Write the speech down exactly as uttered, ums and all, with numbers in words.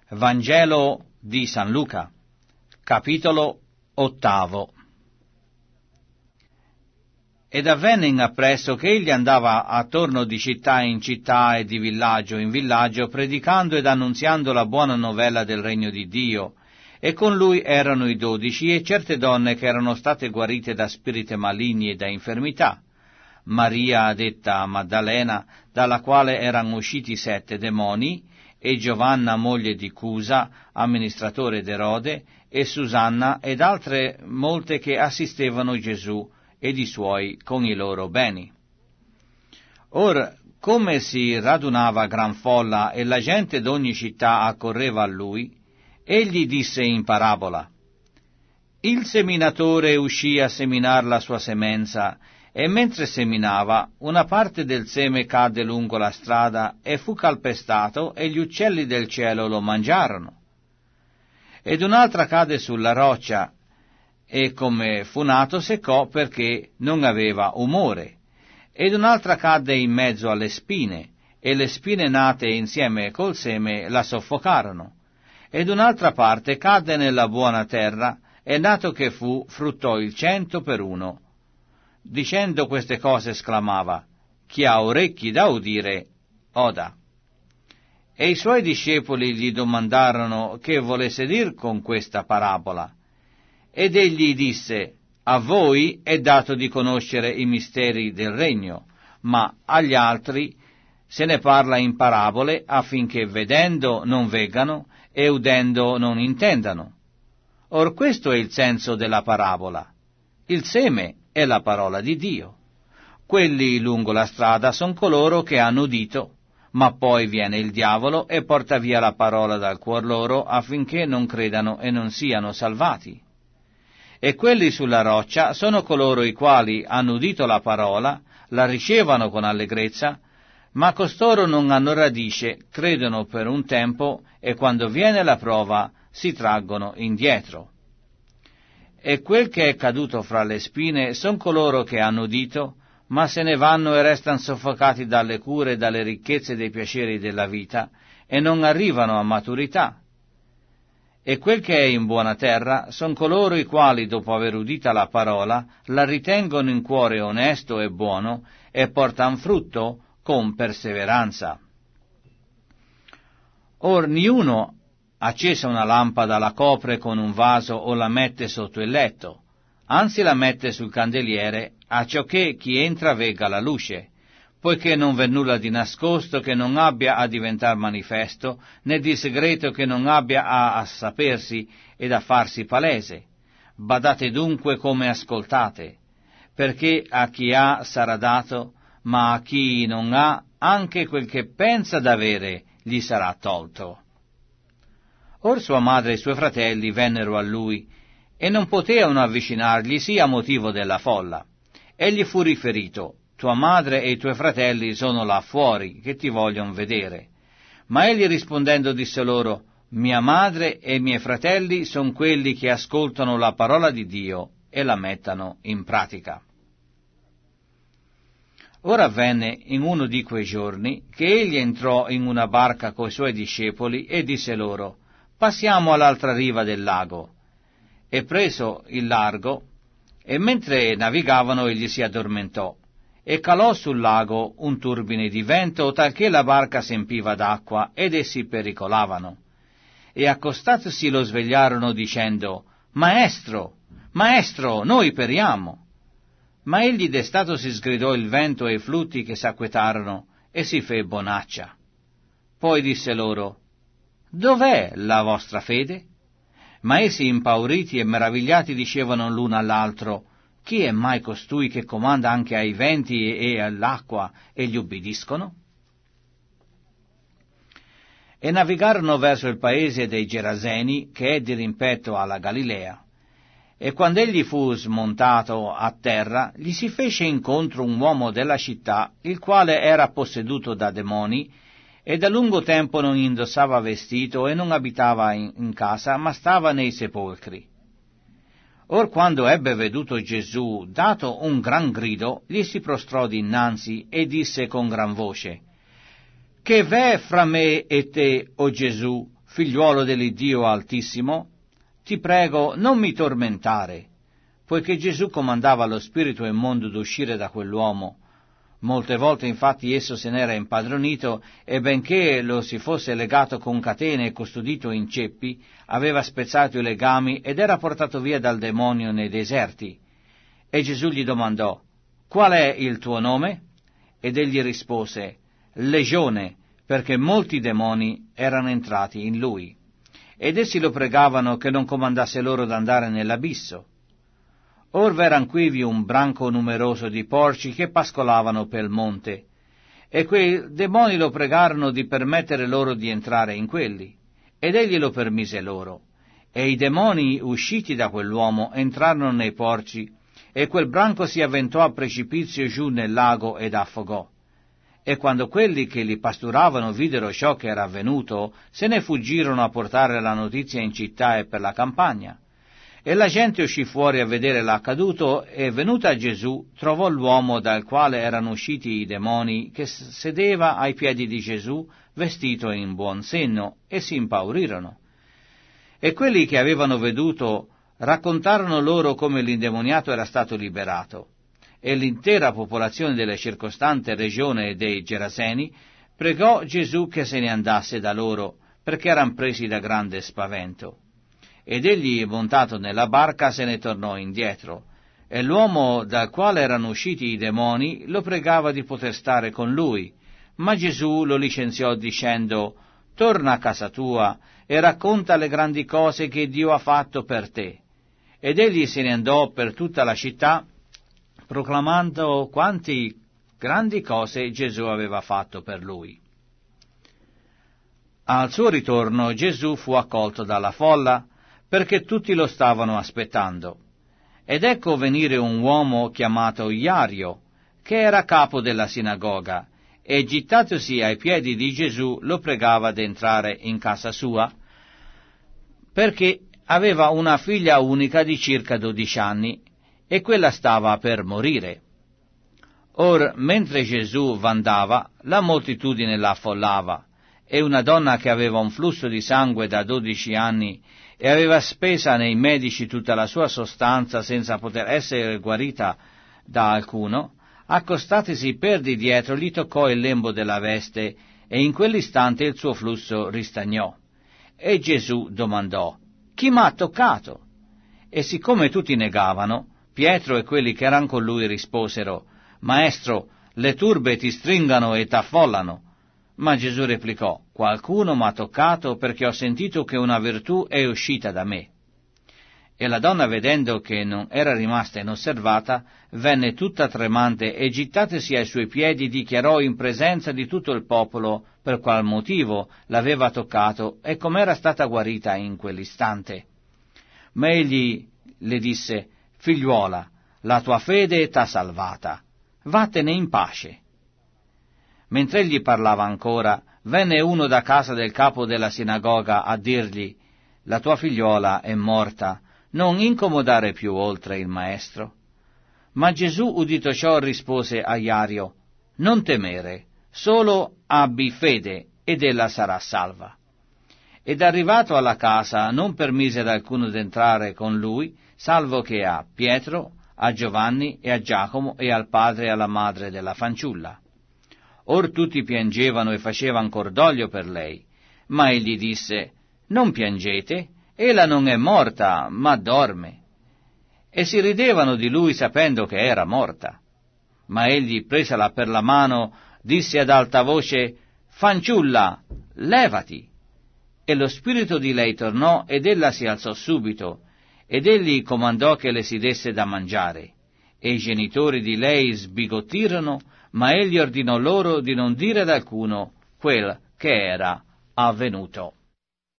Vangelo di San Luca, capitolo ottavo. Ed avvenne in appresso che egli andava attorno di città in città e di villaggio in villaggio, predicando ed annunziando la buona novella del regno di Dio, e con lui erano i dodici e certe donne che erano state guarite da spiriti maligni e da infermità. Maria, detta Maddalena, dalla quale erano usciti sette demoni, e Giovanna, moglie di Cusa, amministratore d'Erode, e Susanna, ed altre molte che assistevano Gesù ed i suoi con i loro beni. Or, come si radunava gran folla e la gente d'ogni città accorreva a lui, egli disse in parabola: Il seminatore uscì a seminar la sua semenza, e mentre seminava, una parte del seme cadde lungo la strada e fu calpestato, e gli uccelli del cielo lo mangiarono. Ed un'altra cadde sulla roccia, e come fu nato seccò perché non aveva umore. Ed un'altra cadde in mezzo alle spine, e le spine nate insieme col seme la soffocarono. Ed un'altra parte cadde nella buona terra, e nato che fu, fruttò il cento per uno. Dicendo queste cose esclamava: Chi ha orecchi da udire, oda. E i suoi discepoli gli domandarono che volesse dir con questa parabola. Ed egli disse: A voi è dato di conoscere i misteri del regno, ma agli altri se ne parla in parabole, affinché vedendo non veggano e udendo non intendano. Or questo è il senso della parabola. Il seme è la parola di Dio. Quelli lungo la strada son coloro che hanno udito, ma poi viene il diavolo e porta via la parola dal cuor loro, affinché non credano e non siano salvati. E quelli sulla roccia sono coloro i quali hanno udito la parola, la ricevono con allegrezza, ma costoro non hanno radice, credono per un tempo, e quando viene la prova si traggono indietro. E quel che è caduto fra le spine son coloro che hanno udito, ma se ne vanno e restano soffocati dalle cure e dalle ricchezze dei piaceri della vita, e non arrivano a maturità. E quel che è in buona terra son coloro i quali, dopo aver udita la parola, la ritengono in cuore onesto e buono, e portan frutto con perseveranza. Or niuno, accesa una lampada, la copre con un vaso o la mette sotto il letto, anzi la mette sul candeliere, acciò che chi entra vegga la luce, poiché non v'è nulla di nascosto che non abbia a diventar manifesto, né di segreto che non abbia a, a sapersi ed a farsi palese. Badate dunque come ascoltate, perché a chi ha sarà dato, ma a chi non ha, anche quel che pensa d'avere gli sarà tolto. Or sua madre e i suoi fratelli vennero a lui, e non potevano avvicinarglisi a motivo della folla. Egli fu riferito: Tua madre e i tuoi fratelli sono là fuori, che ti vogliono vedere. Ma egli rispondendo disse loro: Mia madre e i miei fratelli son quelli che ascoltano la parola di Dio e la mettano in pratica. Ora avvenne in uno di quei giorni che egli entrò in una barca coi suoi discepoli e disse loro: Passiamo all'altra riva del lago. E preso il largo, e mentre navigavano egli si addormentò, e calò sul lago un turbine di vento, talché la barca s'empiva d'acqua, ed essi pericolavano. E accostatosi lo svegliarono dicendo: Maestro, maestro, noi periamo. Ma egli destatosi sgridò il vento e i flutti che s'acquetarono, e si fe bonaccia. Poi disse loro: Dov'è la vostra fede? Ma essi, impauriti e meravigliati, dicevano l'uno all'altro: Chi è mai costui che comanda anche ai venti e all'acqua, e gli ubbidiscono? E navigarono verso il paese dei Geraseni, che è di rimpetto alla Galilea. E quando egli fu smontato a terra, gli si fece incontro un uomo della città, il quale era posseduto da demoni, e da lungo tempo non indossava vestito e non abitava in, in casa, ma stava nei sepolcri. Or quando ebbe veduto Gesù, dato un gran grido, gli si prostrò dinanzi e disse con gran voce: Che v'è fra me e te, o Gesù, figliuolo dell'Iddio Altissimo, ti prego, non mi tormentare», poiché Gesù comandava allo spirito immondo d'uscire da quell'uomo. Molte volte infatti esso se n'era impadronito e benché lo si fosse legato con catene e custodito in ceppi, aveva spezzato i legami ed era portato via dal demonio nei deserti. E Gesù gli domandò: «Qual è il tuo nome?» Ed egli rispose: «Legione», perché molti demoni erano entrati in lui. Ed essi lo pregavano che non comandasse loro d'andare nell'abisso. Or v'eran quivi un branco numeroso di porci che pascolavano pel monte, e quei demoni lo pregarono di permettere loro di entrare in quelli, ed egli lo permise loro. E i demoni, usciti da quell'uomo, entrarono nei porci, e quel branco si avventò a precipizio giù nel lago ed affogò. E quando quelli che li pasturavano videro ciò che era avvenuto, se ne fuggirono a portare la notizia in città e per la campagna. E la gente uscì fuori a vedere l'accaduto, e venuta a Gesù trovò l'uomo dal quale erano usciti i demoni, che sedeva ai piedi di Gesù, vestito in buon senno, e si impaurirono. E quelli che avevano veduto raccontarono loro come l'indemoniato era stato liberato. E l'intera popolazione della circostante regione dei Geraseni pregò Gesù che se ne andasse da loro, perché eran presi da grande spavento. Ed egli, montato nella barca, se ne tornò indietro, e l'uomo dal quale erano usciti i demoni lo pregava di poter stare con lui, ma Gesù lo licenziò dicendo: «Torna a casa tua e racconta le grandi cose che Dio ha fatto per te». Ed egli se ne andò per tutta la città, proclamando quanti grandi cose Gesù aveva fatto per lui. Al suo ritorno Gesù fu accolto dalla folla, perché tutti lo stavano aspettando. Ed ecco venire un uomo chiamato Iario, che era capo della sinagoga, e gittatosi ai piedi di Gesù lo pregava d'entrare in casa sua, perché aveva una figlia unica di circa dodici anni, e quella stava per morire. Or, mentre Gesù vandava, la moltitudine l'affollava, e una donna che aveva un flusso di sangue da dodici anni e aveva spesa nei medici tutta la sua sostanza senza poter essere guarita da alcuno, accostatisi per di dietro gli toccò il lembo della veste, e in quell'istante il suo flusso ristagnò. E Gesù domandò: «Chi m'ha toccato?» E siccome tutti negavano, Pietro e quelli che erano con lui risposero: «Maestro, le turbe ti stringano e t'affollano». Ma Gesù replicò: «Qualcuno m'ha toccato perché ho sentito che una virtù è uscita da me». E la donna, vedendo che non era rimasta inosservata, venne tutta tremante e gittatasi ai suoi piedi dichiarò in presenza di tutto il popolo per qual motivo l'aveva toccato e com'era stata guarita in quell'istante. Ma egli le disse: «Figliuola, la tua fede t'ha salvata, vattene in pace». Mentre egli parlava ancora, venne uno da casa del capo della sinagoga a dirgli: «La tua figliuola è morta, non incomodare più oltre il maestro». Ma Gesù, udito ciò, rispose a Iario: «Non temere, solo abbi fede, ed ella sarà salva». Ed arrivato alla casa non permise ad alcuno d'entrare con lui, salvo che a Pietro, a Giovanni e a Giacomo e al padre e alla madre della fanciulla. Or tutti piangevano e facevano cordoglio per lei, ma egli disse: «Non piangete, ella non è morta, ma dorme». E si ridevano di lui sapendo che era morta. Ma egli, presala per la mano, disse ad alta voce: «Fanciulla, levati». E lo spirito di lei tornò, ed ella si alzò subito, ed egli comandò che le si desse da mangiare. E i genitori di lei sbigottirono, ma egli ordinò loro di non dire ad alcuno quel che era avvenuto.